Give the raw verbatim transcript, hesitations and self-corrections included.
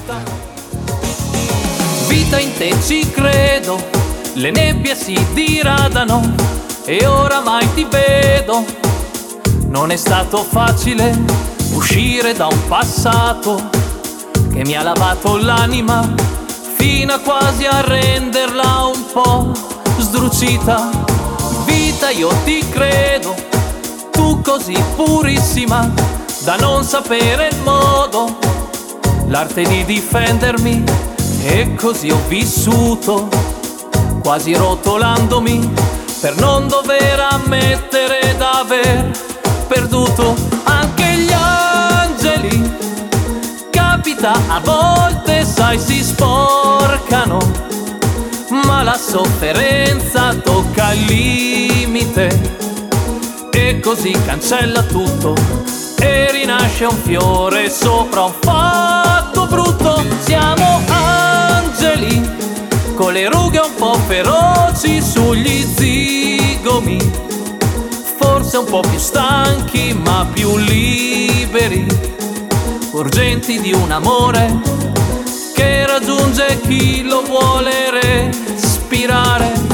Vita in te ci credo, le nebbie si diradano e oramai ti vedo. Non è stato facile uscire da un passato che mi ha lavato l'anima fino a quasi a renderla un po' sdrucita. Vita, io ti credo, tu così purissima da non sapere il modo, l'arte di difendermi, e così ho vissuto, quasi rotolandomi per non dover ammettere d'aver perduto. Anche gli angeli, capita a volte, sai, si sporcano, ma la sofferenza tocca il limite e così cancella tutto e rinasce un fiore sopra un fatto brutto. Siamo angeli con le rughe un po' feroci sugli zigomi, forse un po' più stanchi ma più liberi, urgenti di un amore che raggiunge chi lo vuole respirare.